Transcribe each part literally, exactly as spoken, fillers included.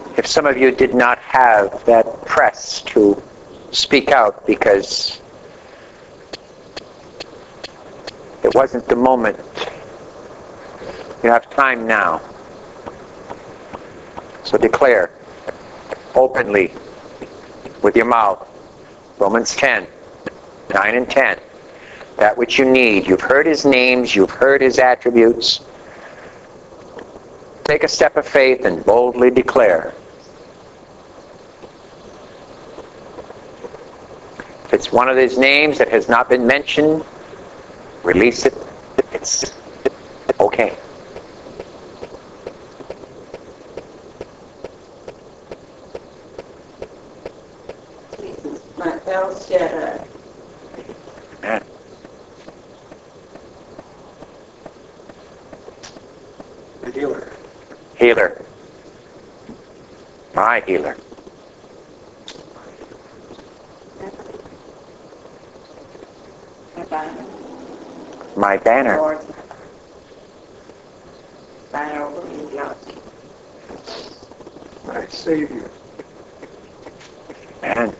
If some of you did not have that press to speak out because it wasn't the moment, you have time now. So declare openly with your mouth, Romans ten, nine and ten, that which you need. You've heard his names, you've heard his attributes. Take a step of faith and boldly declare. If it's one of his names that has not been mentioned, release it. It's okay. My El Shaddai. Amen. The healer. Healer. My healer. My banner. My banner. Lord. Banner over mediocrity. My Savior. Amen.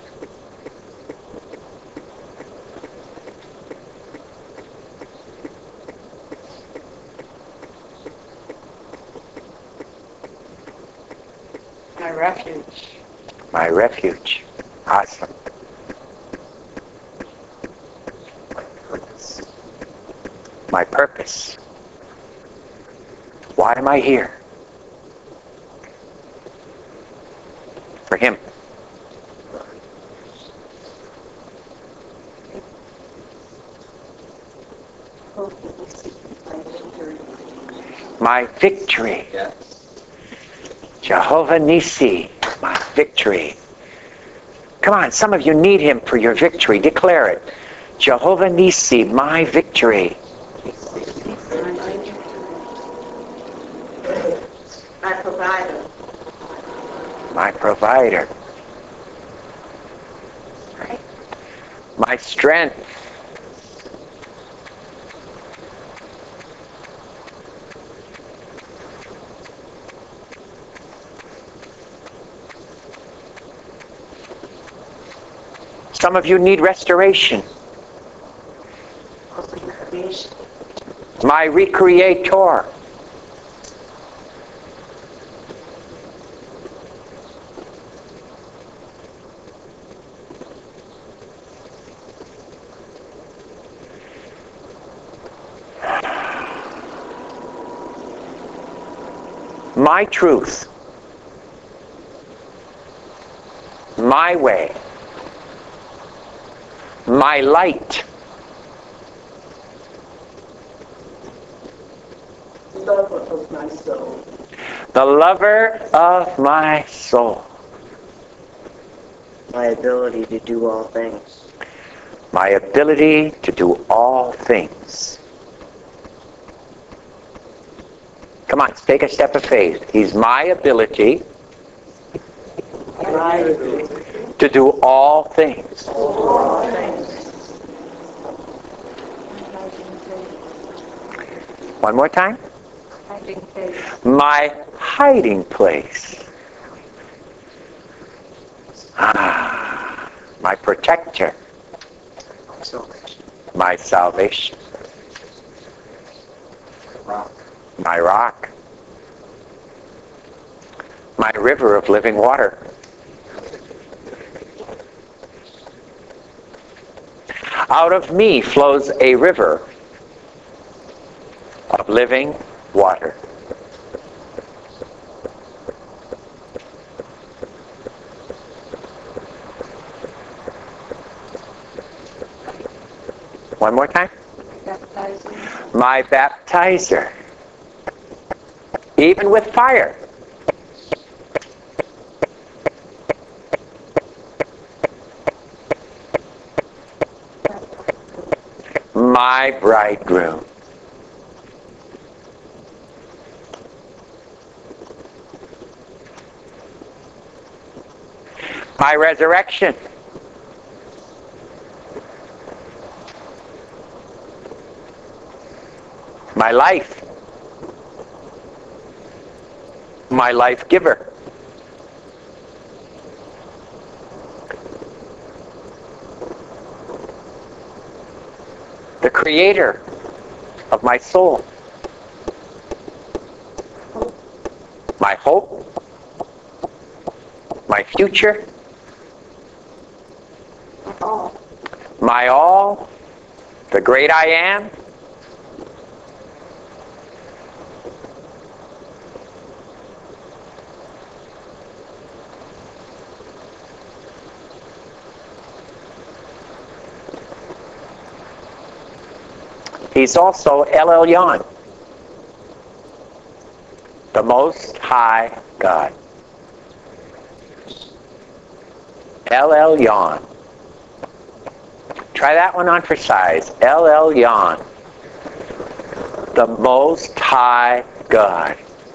My refuge. My refuge. Awesome. My purpose. Why am I here? For him. My victory. Jehovah Nissi, my victory. Come on, some of you need him for your victory. Declare it. Jehovah Nissi, my victory. My provider. My provider. My strength. Some of you need restoration. My recreator. My truth. My way. My light. Lover of my soul. The lover of my soul. My ability to do all things. My ability to do all things. Come on, take a step of faith. He's my ability My ability. to do all things. All things. One more time. Hiding place. My hiding place. Ah, my protector. Salvation. My salvation. Rock. My rock. My river of living water. Out of me flows a river of living water. One more time. Baptizing. My baptizer. Even with fire. My bridegroom. My resurrection. My life. My life giver. creator of my soul, my hope, my future, all. my all, the great I am. He's also El Elyon, the Most High God. El Elyon. Try that one on for size. El Elyon, the Most High God.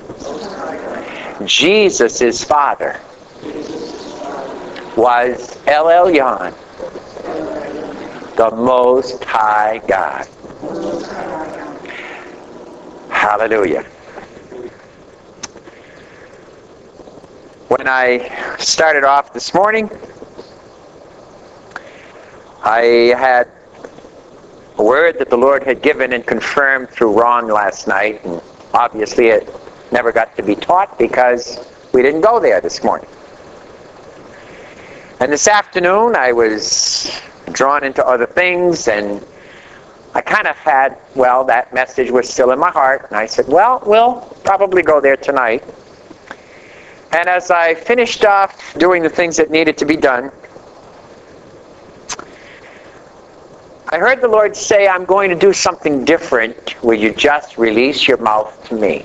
Jesus' Father was El Elyon, the Most High God. Hallelujah. When I started off this morning, I had a word that the Lord had given and confirmed through Ron last night, and obviously it never got to be taught because we didn't go there this morning. And this afternoon I was drawn into other things, and I kind of had, well, that message was still in my heart, and I said, well, we'll probably go there tonight. And as I finished off doing the things that needed to be done, I heard the Lord say, I'm going to do something different. Will you just release your mouth to me?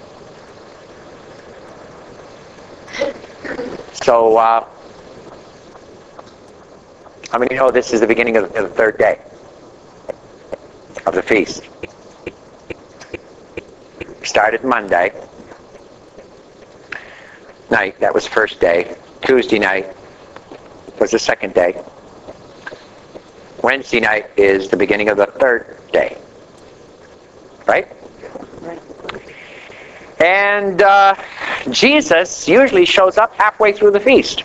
So, uh, how many know this is the beginning of the third day of the feast? Started Monday night, that was first day. Tuesday night was the second day. Wednesday night is the beginning of the third day. Right? Right. And uh, Jesus usually shows up halfway through the feast.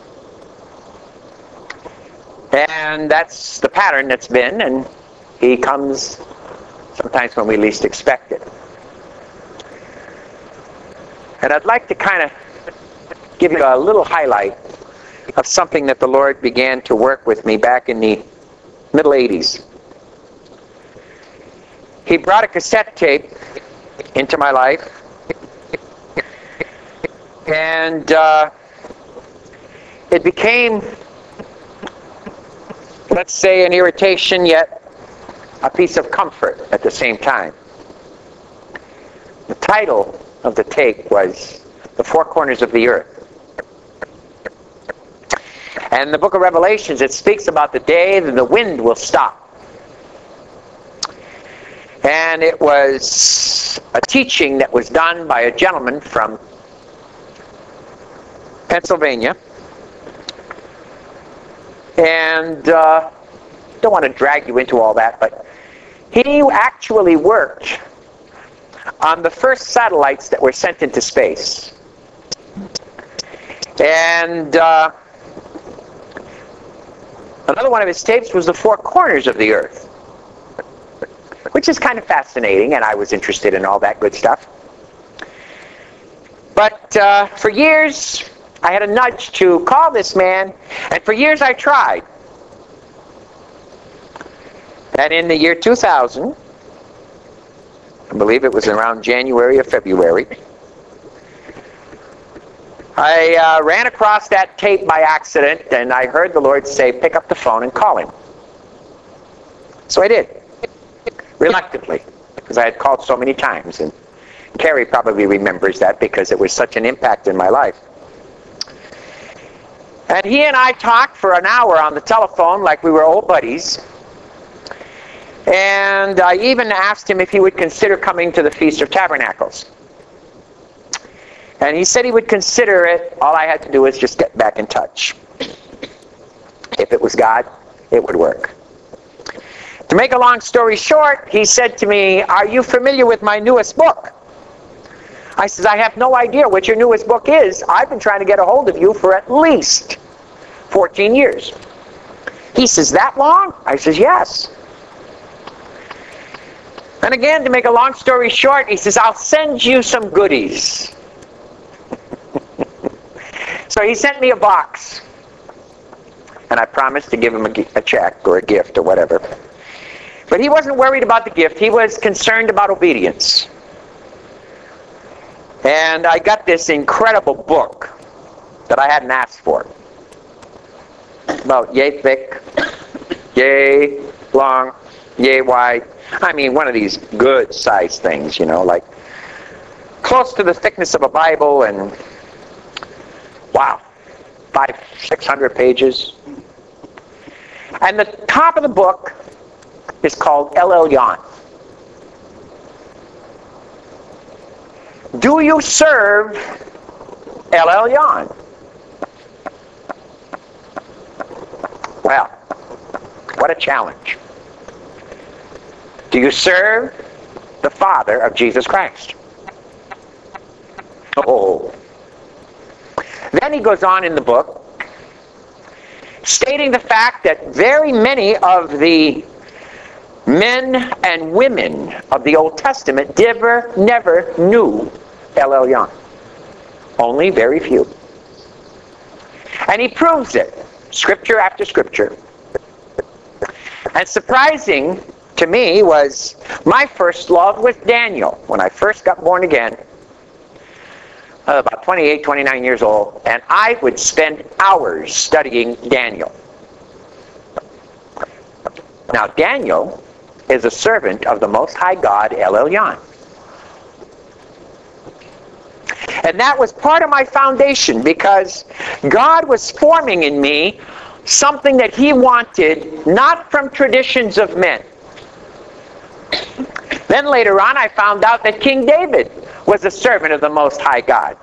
And that's the pattern that's been, and he comes sometimes when we least expect it. And I'd like to kind of give you a little highlight of something that the Lord began to work with me back in the middle eighties. He brought a cassette tape into my life, and uh, it became, let's say, an irritation, yet a piece of comfort at the same time. The title of the tape was The Four Corners of the Earth. And in the book of Revelations, it speaks about the day that the wind will stop. And it was a teaching that was done by a gentleman from Pennsylvania. And uh, don't want to drag you into all that, but he actually worked on the first satellites that were sent into space. And uh, another one of his tapes was The Four Corners of the Earth, which is kind of fascinating, and I was interested in all that good stuff. But uh, for years, I had a nudge to call this man, and for years I tried. And in the year two thousand, I believe it was around January or February, I uh, ran across that tape by accident, and I heard the Lord say, pick up the phone and call him. So I did, reluctantly, because I had called so many times, and Carrie probably remembers that because it was such an impact in my life. And he and I talked for an hour on the telephone like we were old buddies. And I even asked him if he would consider coming to the Feast of Tabernacles. And he said he would consider it. All I had to do was just get back in touch. If it was God, it would work. To make a long story short, he said to me, are you familiar with my newest book? I says, I have no idea what your newest book is. I've been trying to get a hold of you for at least fourteen years. He says, that long? I says, yes. And again, to make a long story short, he says, I'll send you some goodies. So he sent me a box. And I promised to give him a, a check or a gift or whatever. But he wasn't worried about the gift. He was concerned about obedience. And I got this incredible book that I hadn't asked for. About yay thick, yay long, yay wide. I mean, one of these good sized things, you know, like close to the thickness of a Bible, and wow, five, six hundred pages. And the top of the book is called El Elyon. Do you serve El Elyon? Well, what a challenge. Do you serve the Father of Jesus Christ? Oh. Then he goes on in the book, stating the fact that very many of the men and women of the Old Testament never, never knew El Elyon. Only very few. And he proves it, scripture after scripture. And surprising to me was my first love was Daniel. When I first got born again, uh, about twenty-eight, twenty-nine years old, and I would spend hours studying Daniel. Now, Daniel is a servant of the Most High God, El Elyon. And that was part of my foundation, because God was forming in me something that he wanted, not from traditions of men. Then later on, I found out that King David was a servant of the Most High God,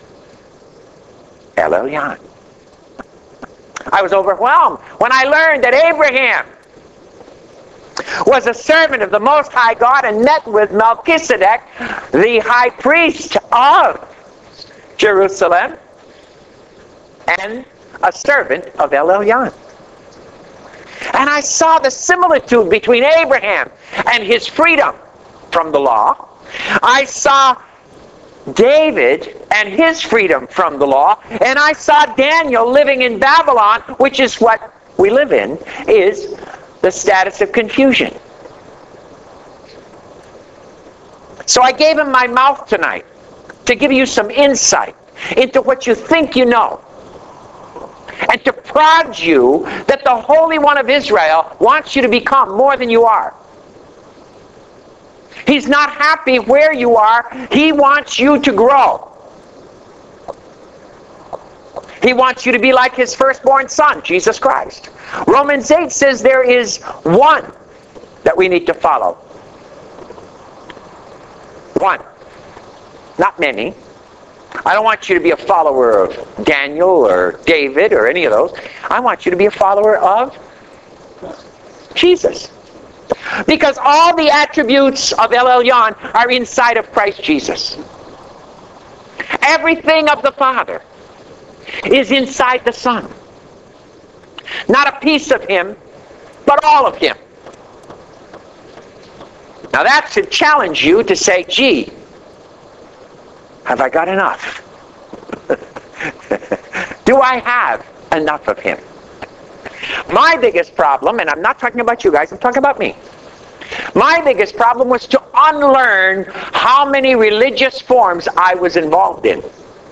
El Elyon. I was overwhelmed when I learned that Abraham was a servant of the Most High God and met with Melchizedek, the high priest of Jerusalem, and a servant of El Elyon. And I saw the similitude between Abraham and his freedom from the law. I saw David and his freedom from the law. And I saw Daniel living in Babylon, which is what we live in, is the status of confusion. So I gave him my mouth tonight to give you some insight into what you think you know, and to prod you that the Holy One of Israel wants you to become more than you are. He's not happy where you are. He wants you to grow. He wants you to be like his firstborn son, Jesus Christ. Romans eight says there is one that we need to follow. One. Not many. I don't want you to be a follower of Daniel or David or any of those. I want you to be a follower of Jesus. Because all the attributes of El Elyon are inside of Christ Jesus. Everything of the Father is inside the Son. Not a piece of him, but all of him. Now that should challenge you to say, gee, have I got enough? Do I have enough of him? My biggest problem, and I'm not talking about you guys, I'm talking about me. My biggest problem was to unlearn how many religious forms I was involved in.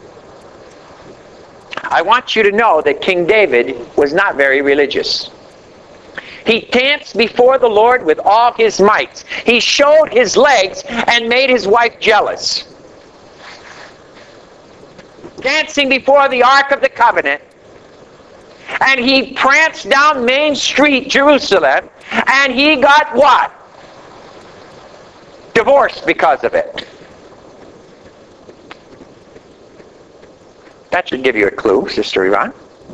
I want you to know that King David was not very religious. He danced before the Lord with all his might. He showed his legs and made his wife jealous. Dancing before the Ark of the Covenant. And he pranced down Main Street, Jerusalem, and he got what? Divorced because of it. That should give you a clue, Sister Yvonne.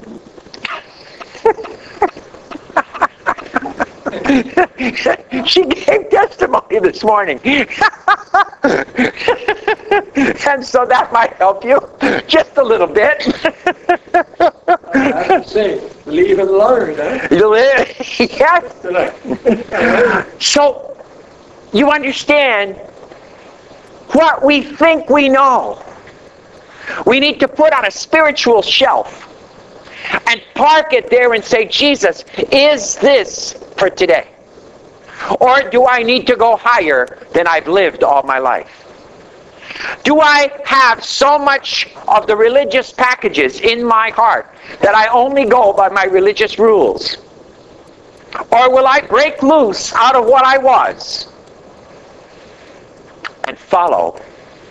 She gave testimony this morning. And so that might help you just a little bit. I have to say, believe and learn, huh? You live, yes. So, you understand what we think we know, we need to put on a spiritual shelf and park it there and say, Jesus, is this for today? Or do I need to go higher than I've lived all my life? Do I have so much of the religious packages in my heart that I only go by my religious rules? Or will I break loose out of what I was and follow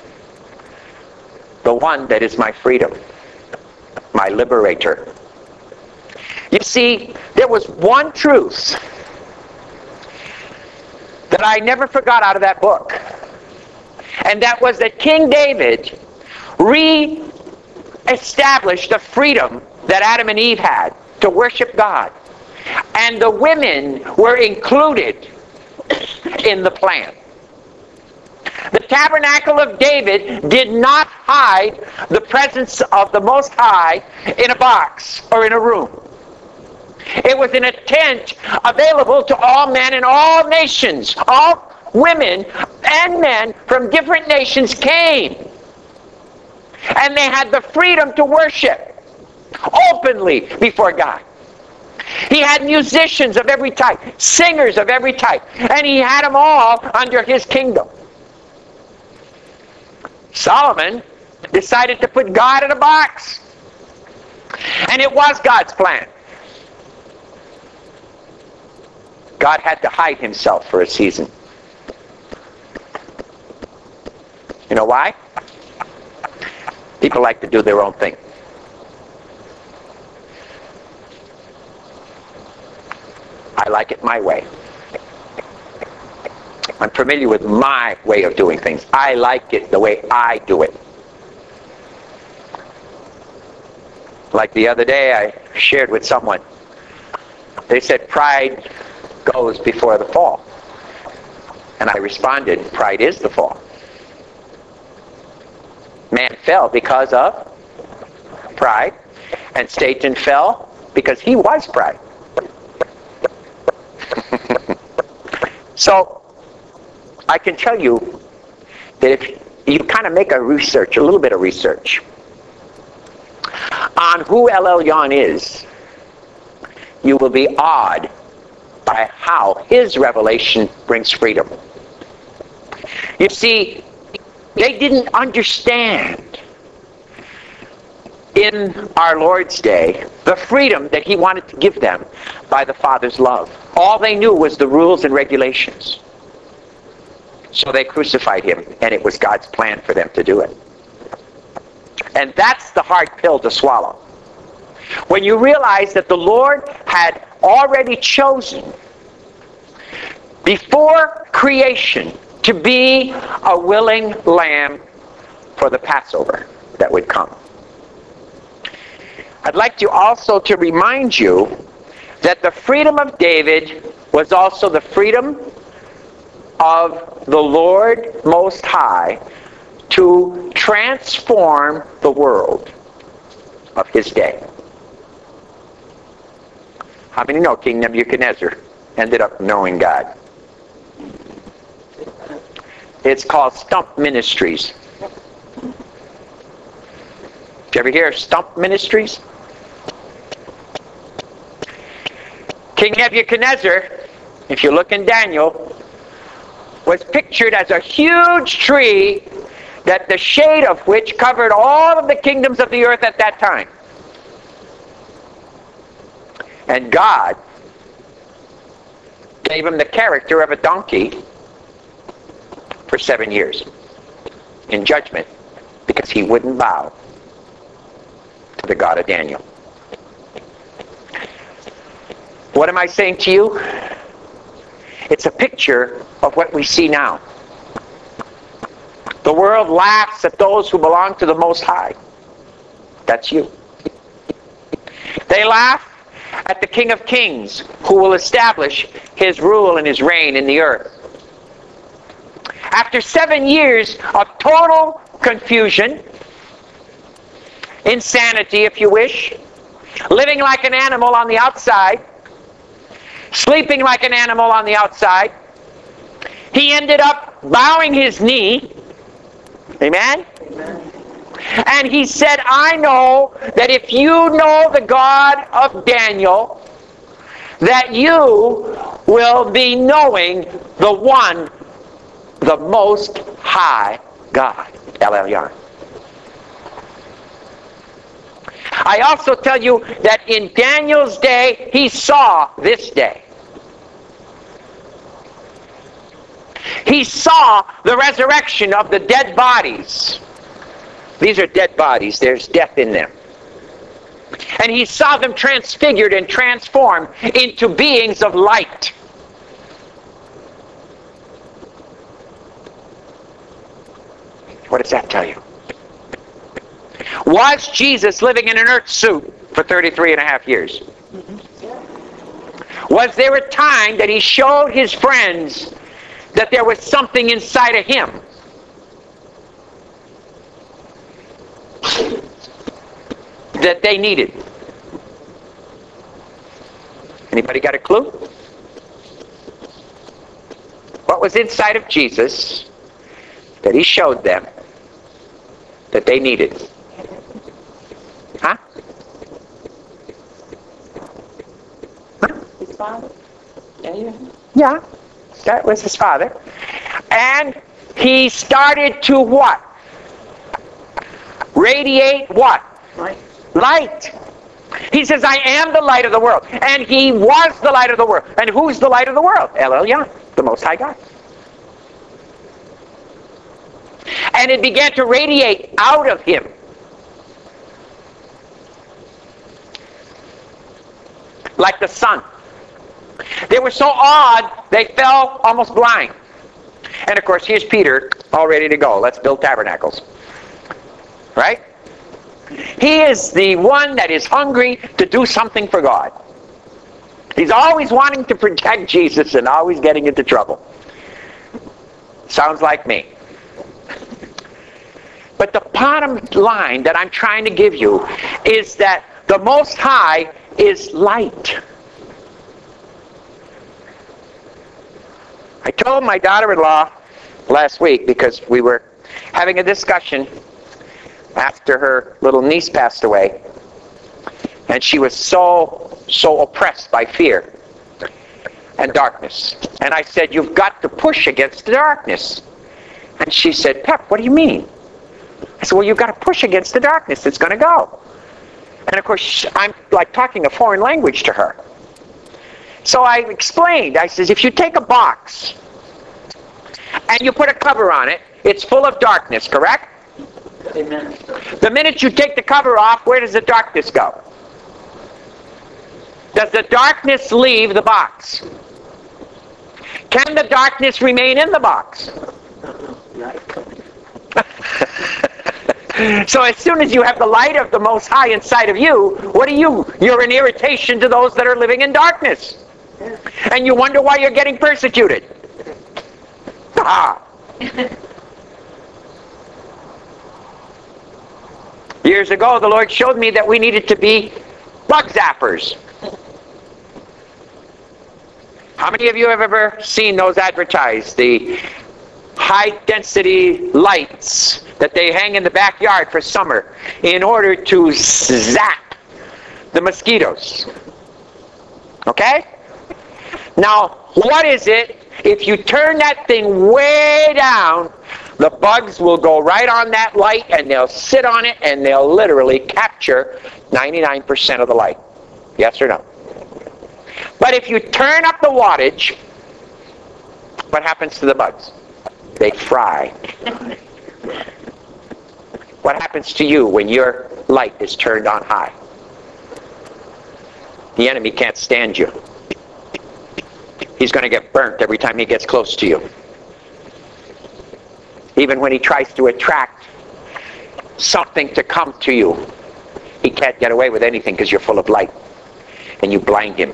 the one that is my freedom, my liberator? You see, there was one truth that I never forgot out of that book. And that was that King David re-established the freedom that Adam and Eve had to worship God. And the women were included in the plan. The tabernacle of David did not hide the presence of the Most High in a box or in a room. It was in a tent available to all men and all nations. All women and men from different nations came. And they had the freedom to worship openly before God. He had musicians of every type, singers of every type, and he had them all under his kingdom. Solomon decided to put God in a box. And it was God's plan. God had to hide himself for a season. You know why? People like to do their own thing. I like it my way. I'm familiar with my way of doing things. I like it the way I do it. Like the other day I shared with someone. They said pride goes before the fall. And I responded, pride is the fall. Man fell because of pride, and Satan fell because he was pride. So, I can tell you that if you kind of make a research, a little bit of research, on who El Elyon is, you will be awed by how his revelation brings freedom. You see, they didn't understand in our Lord's day the freedom that he wanted to give them by the Father's love. All they knew was the rules and regulations. So they crucified him, and it was God's plan for them to do it. And that's the hard pill to swallow. When you realize that the Lord had already chosen before creation to be a willing lamb for the Passover that would come. I'd like to also to remind you that the freedom of David was also the freedom of the Lord Most High to transform the world of his day. How many know King Nebuchadnezzar ended up knowing God? It's called Stump Ministries. Did you ever hear of Stump Ministries? King Nebuchadnezzar, if you look in Daniel, was pictured as a huge tree that the shade of which covered all of the kingdoms of the earth at that time. And God gave him the character of a donkey for seven years in judgment because he wouldn't bow to the God of Daniel. What am I saying to you? It's a picture of what we see now. The world laughs at those who belong to the Most High. That's you. They laugh at the King of Kings who will establish his rule and his reign in the earth. After seven years of total confusion, insanity if you wish, living like an animal on the outside, sleeping like an animal on the outside, he ended up bowing his knee. Amen? Amen. And he said, I know that if you know the God of Daniel, that you will be knowing the one, the Most High God. El Elyon. I also tell you that in Daniel's day, he saw this day. He saw the resurrection of the dead bodies. These are dead bodies. There's death in them. And he saw them transfigured and transformed into beings of light. What does that tell you? Was Jesus living in an earth suit for thirty-three and a half years? Was there a time that he showed his friends that there was something inside of him that they needed? Anybody got a clue? What was inside of Jesus that he showed them that they needed? Huh? His father? Yeah. Yeah, that was his father. And he started to what? Radiate what? Light. Light. He says, I am the light of the world. And he was the light of the world. And who's the light of the world? El Elyon, the Most High God. And it began to radiate out of him. Like the sun. They were so awed, they fell almost blind. And of course, here's Peter, all ready to go. Let's build tabernacles. Right? He is the one that is hungry to do something for God. He's always wanting to protect Jesus and always getting into trouble. Sounds like me. But the bottom line that I'm trying to give you is that the Most High is light. I told my daughter-in-law last week, because we were having a discussion after her little niece passed away, and she was so, so oppressed by fear and darkness. And I said, you've got to push against the darkness. And she said, Pep, what do you mean? I said, well, you've got to push against the darkness. It's going to go. And of course, I'm like talking a foreign language to her. So I explained. I says, if you take a box and you put a cover on it, it's full of darkness, correct? Amen. The minute you take the cover off, where does the darkness go? Does the darkness leave the box? Can the darkness remain in the box? So as soon as you have the light of the Most High inside of you, what are you? You're an irritation to those that are living in darkness. And you wonder why you're getting persecuted. Ah. Years ago, the Lord showed me that we needed to be bug zappers. How many of you have ever seen those advertised? The high-density lights that they hang in the backyard for summer in order to zap the mosquitoes. Okay? Now, what is it? If you turn that thing way down, the bugs will go right on that light and they'll sit on it and they'll literally capture ninety-nine percent of the light. Yes or no? But if you turn up the wattage, what happens to the bugs? They fry. What happens to you when your light is turned on high? The enemy can't stand you. He's going to get burnt every time he gets close to you. Even when he tries to attract something to come to you, he can't get away with anything because you're full of light. And you blind him.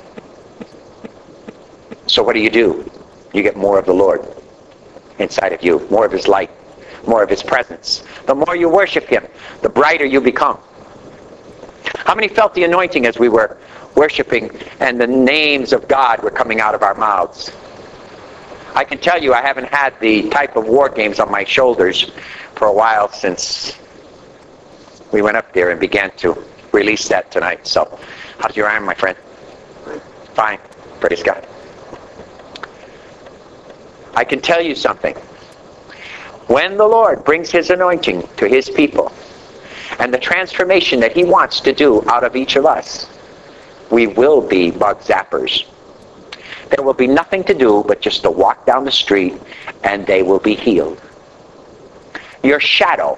So what do you do? You get more of the Lord inside of you, more of his light, more of his presence. The more you worship him, the brighter you become. How many felt the anointing as we were worshiping and the names of God were coming out of our mouths? I can tell you I haven't had the type of war games on my shoulders for a while since we went up there and began to release that tonight. So, how's your arm, my friend? Fine. Praise God. I can tell you something. When the Lord brings His anointing to His people and the transformation that He wants to do out of each of us, we will be bug zappers. There will be nothing to do but just to walk down the street and they will be healed. Your shadow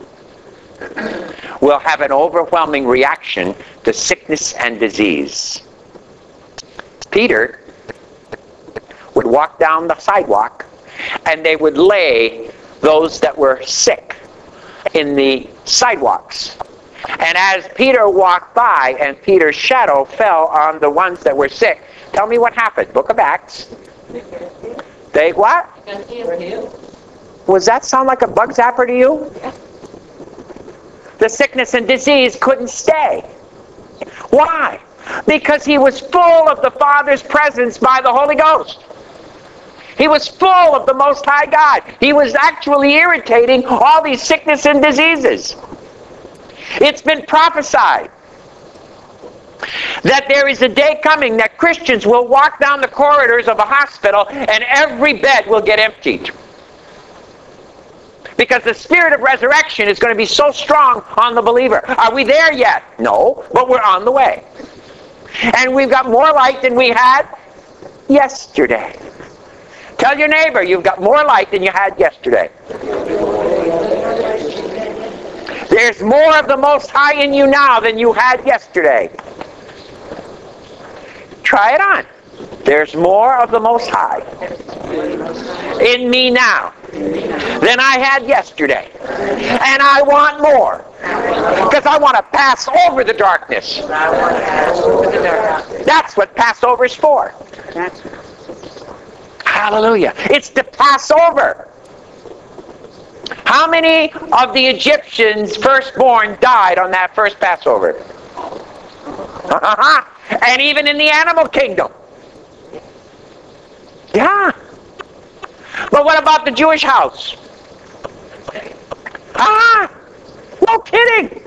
will have an overwhelming reaction to sickness and disease. Peter would walk down the sidewalk and they would lay those that were sick in the sidewalks. And as Peter walked by and Peter's shadow fell on the ones that were sick, tell me what happened. Book of Acts. They what? Was that sound like a bug zapper to you? The sickness and disease couldn't stay. Why? Because he was full of the Father's presence by the Holy Ghost. He was full of the Most High God. He was actually irritating all these sickness and diseases. It's been prophesied that there is a day coming that Christians will walk down the corridors of a hospital and every bed will get emptied. Because the spirit of resurrection is going to be so strong on the believer. Are we there yet? No, but we're on the way. And we've got more light than we had yesterday. Tell your neighbor you've got more light than you had yesterday. There's more of the Most High in you now than you had yesterday. Try it on. There's more of the Most High in me now than I had yesterday. And I want more. Because I want to pass over the darkness. That's what Passover is for. Hallelujah. It's to pass over. How many of the Egyptians' firstborn died on that first Passover? Uh-huh. And even in the animal kingdom. Yeah. But what about the Jewish house? Ah, no kidding.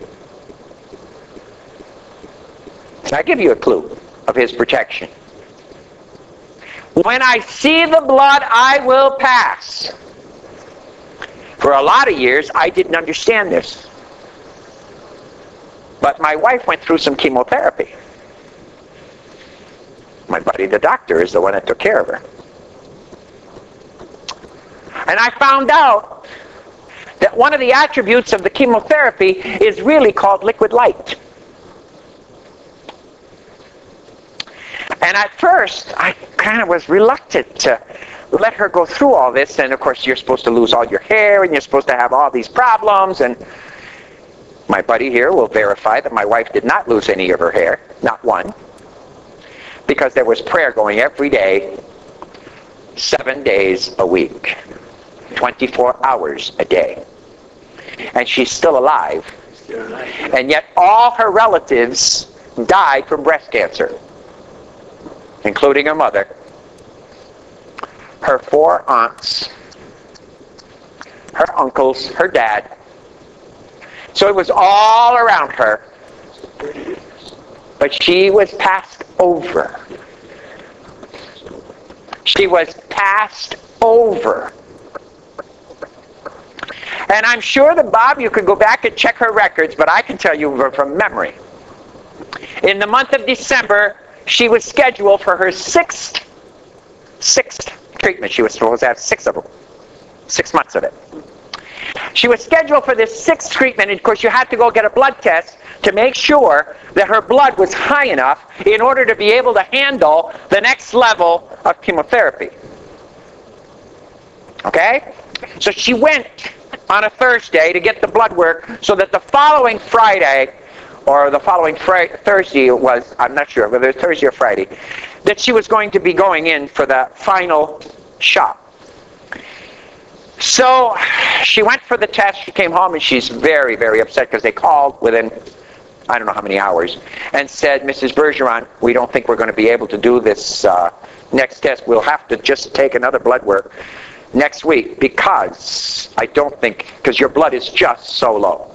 I give you a clue of His protection. When I see the blood, I will pass. For a lot of years, I didn't understand this. But my wife went through some chemotherapy. My buddy, the doctor, is the one that took care of her. And I found out that one of the attributes of the chemotherapy is really called liquid light. And at first, I kind of was reluctant to let her go through all this. And of course, you're supposed to lose all your hair, and you're supposed to have all these problems. And my buddy here will verify that my wife did not lose any of her hair, not one. Because there was prayer going every day, seven days a week, twenty-four hours a day. And she's still alive. And yet all her relatives died from breast cancer, including her mother, her four aunts, her uncles, her dad. So it was all around her. But she was passed over. She was passed over. And I'm sure that, Bob, you could go back and check her records, but I can tell you from memory. In the month of December, she was scheduled for her sixth, sixth treatment. She was supposed to have six of them. Six months of it. She was scheduled for this sixth treatment, and of course you had to go get a blood test to make sure that her blood was high enough in order to be able to handle the next level of chemotherapy. Okay? So she went on a Thursday to get the blood work so that the following Friday, or the following Friday, Thursday it was, I'm not sure whether it was Thursday or Friday, that she was going to be going in for the final shot. So she went for the test, she came home, and she's very, very upset because they called within I don't know how many hours, and said, Missus Bergeron, we don't think we're going to be able to do this uh, next test. We'll have to just take another blood work next week because I don't think, because your blood is just so low.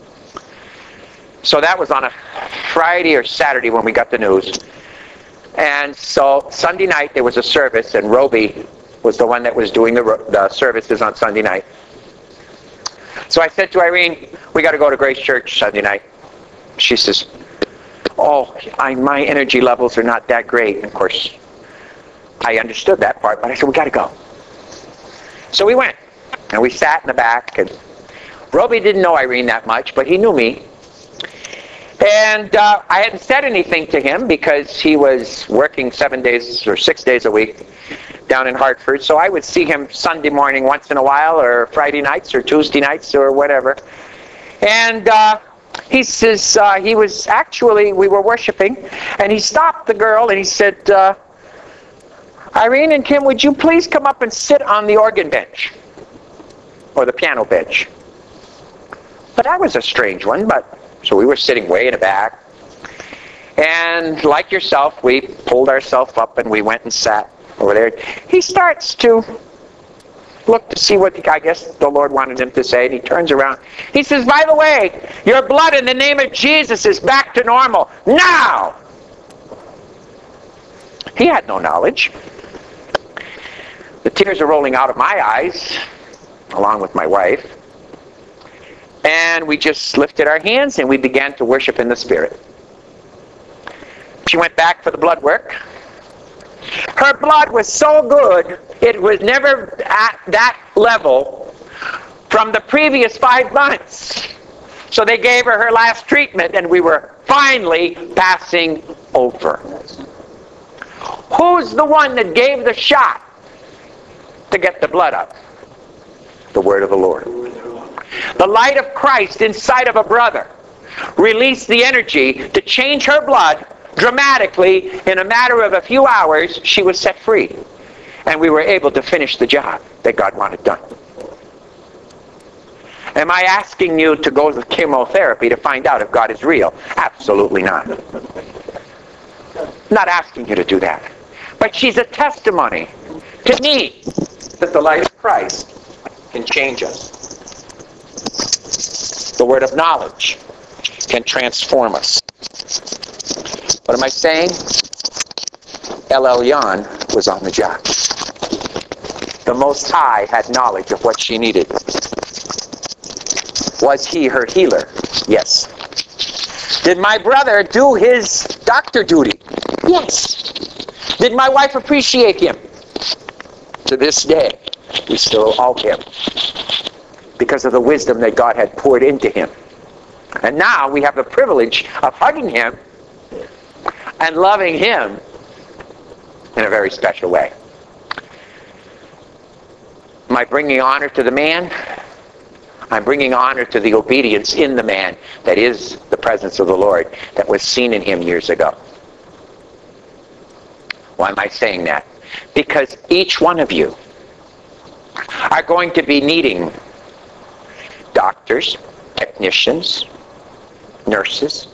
So that was on a Friday or Saturday when we got the news. And so Sunday night there was a service, and Roby was the one that was doing the, the services on Sunday night. So I said to Irene, we got to go to Grace Church Sunday night. She says, oh, I, my energy levels are not that great. And of course, I understood that part, but I said, we got to go. So we went, and we sat in the back, and Roby didn't know Irene that much, but he knew me. And uh, I hadn't said anything to him because he was working seven days or six days a week down in Hartford. So I would see him Sunday morning once in a while, or Friday nights, or Tuesday nights, or whatever. And uh, he says, uh, he was actually, we were worshiping, and he stopped the girl, and he said, uh, Irene and Kim, would you please come up and sit on the organ bench, or the piano bench? But that was a strange one, but, so we were sitting way in the back, and like yourself, we pulled ourselves up, and we went and sat over there. He starts to look to see what, I guess, the Lord wanted him to say, and he turns around. He says, by the way, your blood in the name of Jesus is back to normal now. He had no knowledge. The tears are rolling out of my eyes, along with my wife. And we just lifted our hands and we began to worship in the Spirit. She went back for the blood work. Her blood was so good, it was never at that level from the previous five months. So they gave her her last treatment, and we were finally passing over. Who's the one that gave the shot to get the blood up? The word of the Lord. The light of Christ inside of a brother released the energy to change her blood dramatically. In a matter of a few hours, she was set free. And we were able to finish the job that God wanted done. Am I asking you to go to chemotherapy to find out if God is real? Absolutely not. Not asking you to do that. But she's a testimony to me that the light of Christ can change us. The word of knowledge can transform us. What am I saying? El Elyon was on the job. The Most High had knowledge of what she needed. Was he her healer? Yes. Did my brother do his doctor duty? Yes. Did my wife appreciate him? To this day, we still owe him, because of the wisdom that God had poured into him. And now we have the privilege of hugging him and loving him in a very special way. Am I bringing honor to the man? I'm bringing honor to the obedience in the man that is the presence of the Lord that was seen in him years ago. Why am I saying that? Because each one of you are going to be needing doctors, technicians, nurses.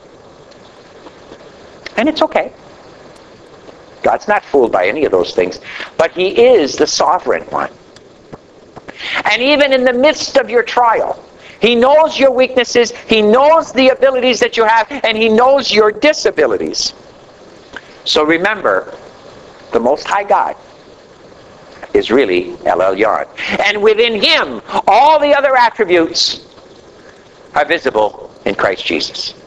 And it's okay. God's not fooled by any of those things. But he is the sovereign one. And even in the midst of your trial, he knows your weaknesses, he knows the abilities that you have, and he knows your disabilities. So remember, the Most High God is really El Elyon. And within him, all the other attributes are visible in Christ Jesus.